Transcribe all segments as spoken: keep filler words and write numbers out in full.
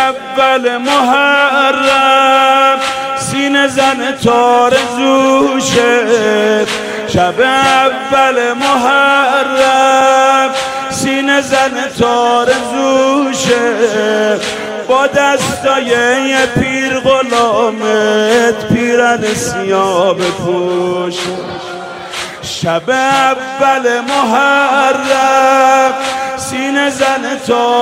اول محرم سینه زن تارزوشه، شب اول محرم سینه زن تارزوشه، با دستای یه پیر غلامت پیرن سیاه بپوشه. شب اول محرم سینه زن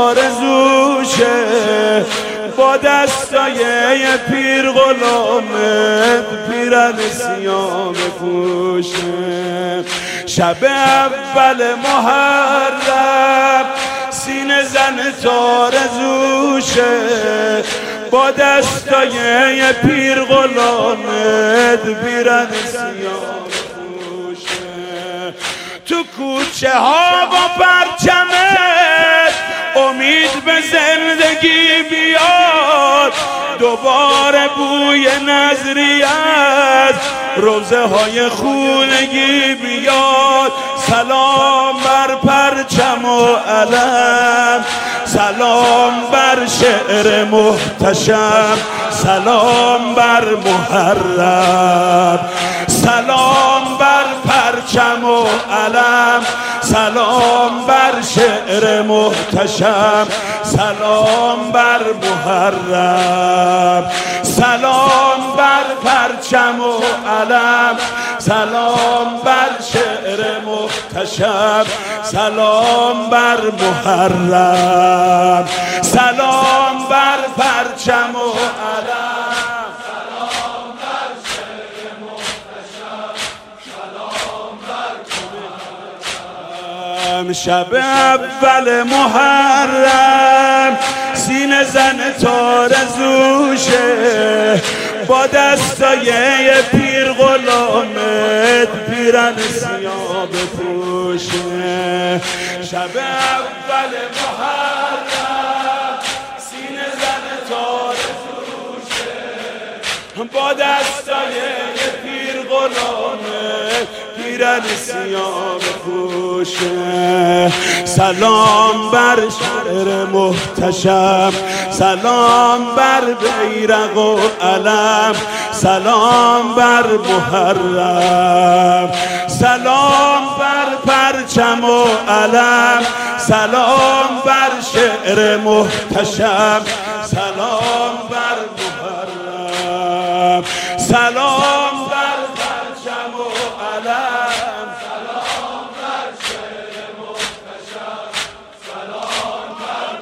تارزوشه، با دستای یه پیر غلامت پیرن سیاه بپوشه. شب اول محرم سینه زن تارزوشه، با دستای یه پیر غلامت پیرن سیاه بپوشه. تو کوچه ها با پرچمت امید به زندگی بیاد، دوباره بوی نظری از روزه های خونگی بیاد. سلام بر پرچم و علم، سلام بر شعر محتشم، سلام بر محرم، سلام بر پرچم و علم، سلام بر شعر محتشم، سلام بر محرم، سلام بر پرچم و علم، سلام بر شعر محتشم، سلام بر محرم، سلام بر پرچم و علم، سلام بر شعر محتشم، سلام بر محرم. شب اول محرم سینه زن تارزوشه، با دستای یه پیر غلامت پیرن سیاه بپوشه. شب اول محرم سینه زن تارزوشه، با دستای یه پیر غلامت پیرن سیاه بپوشه. سلام بر شعر محتشم، سلام بر بیرق و علم، سلام بر محرم، سلام بر پرچم و علم، سلام بر شعر محتشم، سلام بر محرم، سلام بر پرچم و علم، سلام بر شعر محتشم، سلام بر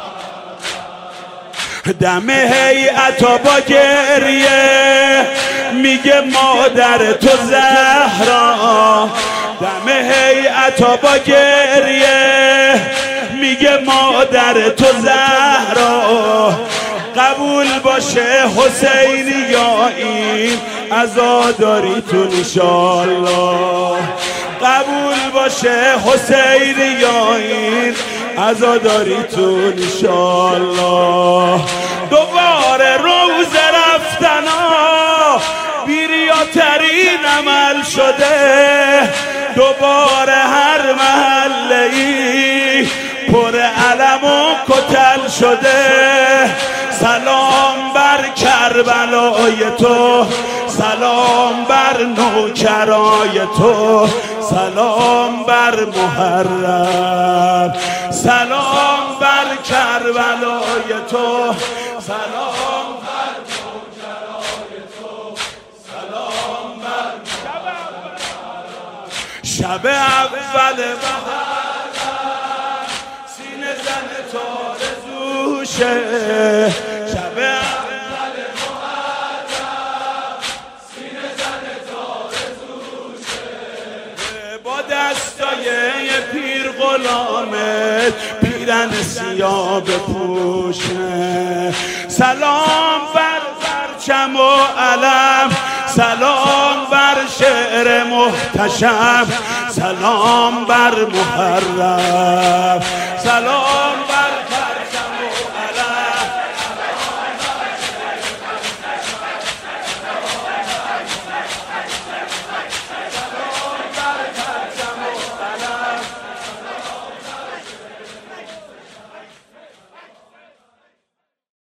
محرم. دم هیئتا با گریه میگه مادر تو زهرا، دم هیئتا با گریه میگه مادر تو زهرا، قبول باشه حسینی یا این عزاداریتون انشالله، قبول باشه حسینی یا این عزاداریتون انشالله. دوباره روز رفتنا بیریاترین عمل شده، دوباره هر محله ای پر علم و کتل شده. سلام بر کربلای تو، سلام بر نوکرای تو، سلام بر محرم، سلام بر کربلای تو، سلام بر نوکرای تو، سلام بر محرم. شب اول محرم سینه زن تارزوشه، شب اول محرم سینه زن تارزوشه، با دستای یه پیر غلامت پیرن سیاه بپوشه. سلام بر پرچم و علم، سلام بر شعر محتشم، سلام بر محرم، سلام